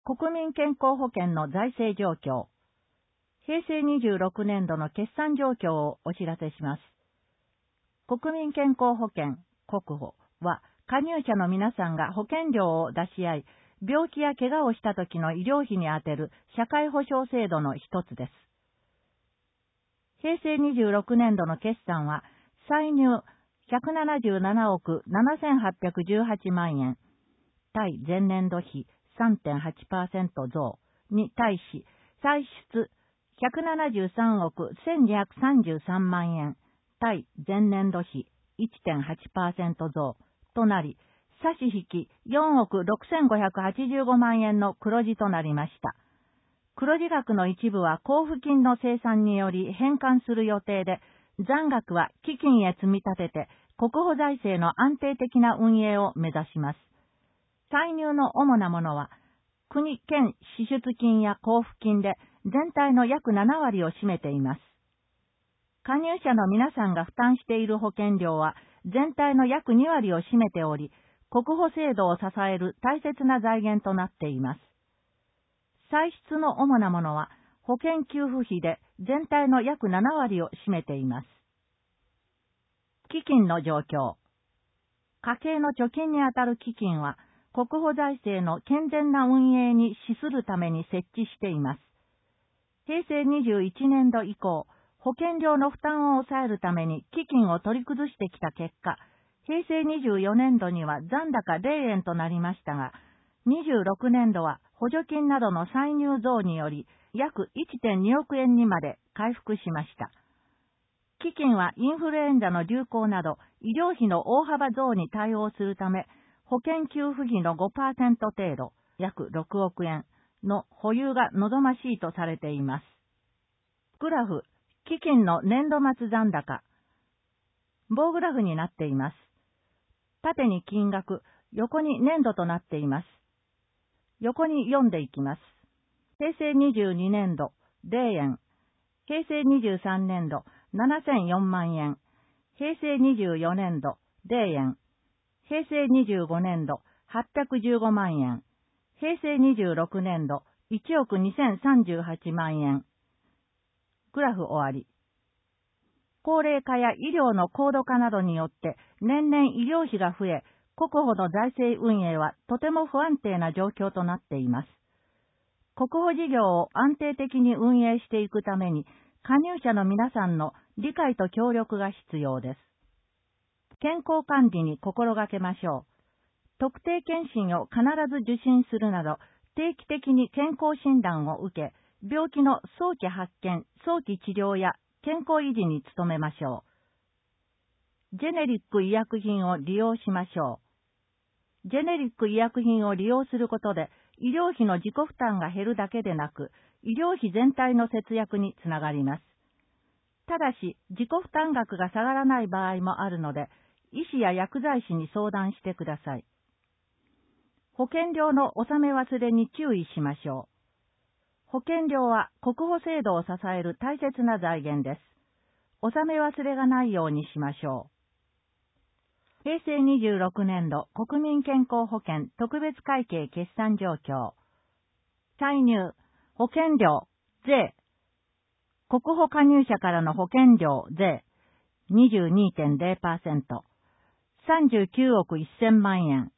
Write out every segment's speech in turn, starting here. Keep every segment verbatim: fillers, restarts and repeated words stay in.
国民健康保険の財政状況。平成にじゅうろくねんどの決算状況をお知らせします。国民健康保険、国保は、加入者の皆さんが保険料を出し合い、病気や怪我をした時の医療費に充てる社会保障制度の一つです。平成にじゅうろくねんどの決算は、歳入ひゃくななじゅうななおくななせんはっぴゃくじゅうはちまんえん、対前年度比 さんてんはちパーセント 増に対し、歳出ひゃくななじゅうさんおくせんにひゃくさんじゅうさんまんえん、対前年度比 いってんはちパーセント 増となり、差し引きよんおくろくせんごひゃくはちじゅうごまんえんの黒字となりました。黒字額の一部は交付金の生産により返還する予定で、残額は基金へ積み立てて国保財政の安定的な運営を目指します。歳入の主なものは、国、県、支出金や交付金で全体の約ななわりを占めています。加入者の皆さんが負担している保険料は全体の約にわりを占めており、国保制度を支える大切な財源となっています。歳出の主なものは、保険給付費で全体の約ななわりを占めています。基金の状況。家計の貯金にあたる基金は、国保財政の健全な運営に資するために設置しています。平成にじゅういちねんど以降、保険料の負担を抑えるために基金を取り崩してきた結果、平成にじゅうよねんどには残高ゼロえんとなりましたが、にじゅうろくねんどは補助金などの歳入増により約 いってんにおくえんにまで回復しました。基金はインフルエンザの流行など医療費の大幅増に対応するため、保険給付費の ごパーセント 程度、約ろくおくえんの保有が望ましいとされています。グラフ、基金の年度末残高。棒グラフになっています。縦に金額、横に年度となっています。横に読んでいきます。平成にじゅうにねんど、ゼロえん。平成にじゅうさんねんど、ななせんよんまんえん。平成にじゅうよねんど、ゼロえん。平成にじゅうごねんど、はっぴゃくじゅうごまんえん。平成にじゅうろくねんど、いちおくにせんさんじゅうはちまんえん。グラフ終わり。高齢化や医療の高度化などによって年々医療費が増え、国保の財政運営はとても不安定な状況となっています。国保事業を安定的に運営していくために、加入者の皆さんの理解と協力が必要です。健康管理に心がけましょう。特定健診を必ず受診するなど、定期的に健康診断を受け、病気の早期発見、早期治療や健康維持に努めましょう。ジェネリック医薬品を利用しましょう。ジェネリック医薬品を利用することで、医療費の自己負担が減るだけでなく、医療費全体の節約につながります。ただし、自己負担額が下がらない場合もあるので、医師や薬剤師に相談してください。保険料の納め忘れに注意しましょう。保険料は国保制度を支える大切な財源です。納め忘れがないようにしましょう。平成にじゅうろくねんど国民健康保険特別会計決算状況。歳入、保険料、税。国保加入者からの保険料、税。にじゅうにてんゼロパーセント。さんじゅうきゅうおくせんまんえん。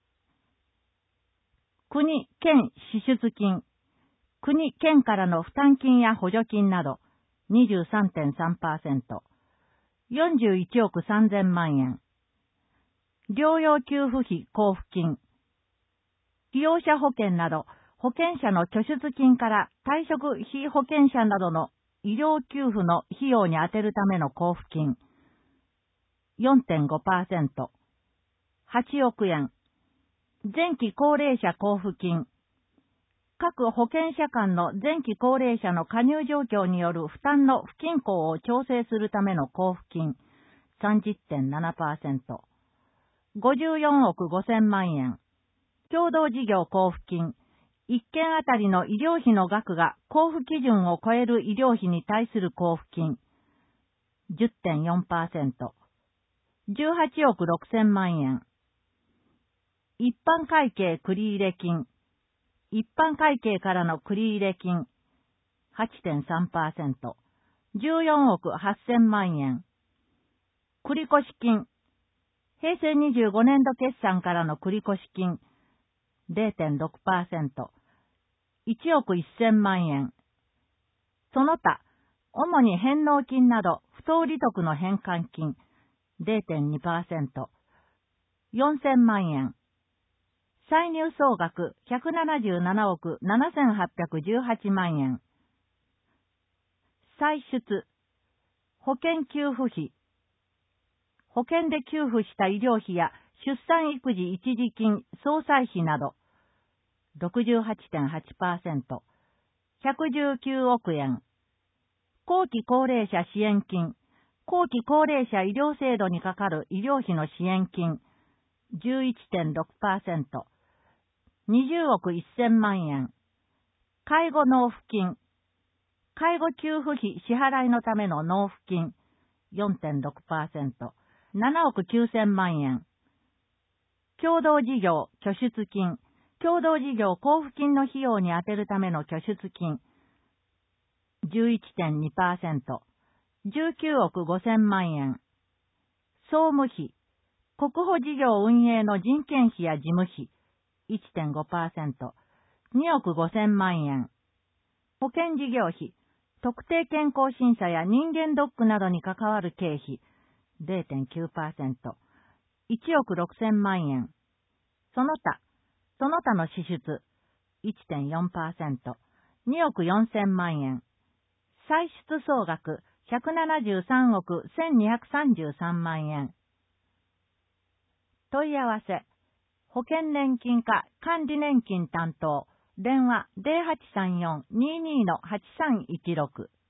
国、県支出金。国、県からの負担金や補助金など にじゅうさんてんさんパーセント。よんじゅういちおくさんぜんまんえん。療養給付費交付金。被用者保険など保険者の拠出金から退職被保険者などの医療給付の費用に充てるための交付金 よんてんごパーセント。はちおくえん。前期高齢者交付金。各保険者間の前期高齢者の加入状況による負担の不均衡を調整するための交付金 さんじゅってんななパーセント。ごじゅうよんおくごせんまんえん。共同事業交付金。いっけんあたりの医療費の額が交付基準を超える医療費に対する交付金 じゅってんよんパーセント。じゅうはちおくろくせんまんえん。一般会計繰入金。 一般会計からの繰入金 はちてんさんパーセント、じゅうよんおくはっせんまんえん。繰越金、平成にじゅうごねんど決算からの繰越金 れいてんろくパーセント、いちおくせんまんえん。その他、主に返納金など不当利得の返還金 れいてんにパーセント、よんせんまんえん。歳入総額ひゃくななじゅうななおくななせんはっぴゃくじゅうはちまんえん。歳出、保険給付費。保険で給付した医療費や出産育児一時金、総裁費など ろくじゅうはちてんはちパーセント、ひゃくじゅうきゅうおくえん。後期高齢者支援金、後期高齢者医療制度にかかる医療費の支援金 じゅういちてんろくパーセント、にじゅうおくせんまんえん。介護納付金、介護給付費支払いのための納付金 よんてんろくパーセント、ななおくきゅうせんまんえん。共同事業拠出金、共同事業交付金の費用に充てるための拠出金 じゅういちてんにパーセント、じゅうきゅうおくごせんまんえん。総務費、国保事業運営の人件費や事務費 いちてんごパーセント、におくごせんまんえん。保険事業費、特定健康審査や人間ドックなどに関わる経費 れいてんきゅうパーセント、いちおくろくせんまんえん。その他、その他の支出 いちてんよんパーセント、におくよんせんまんえん。歳出総額ひゃくななじゅうさんおくせんにひゃくさんじゅうさんまんえん。問い合わせ、保険年金課管理年金担当、電話 ゼロはちさんよん にーにー はちさんいちろく。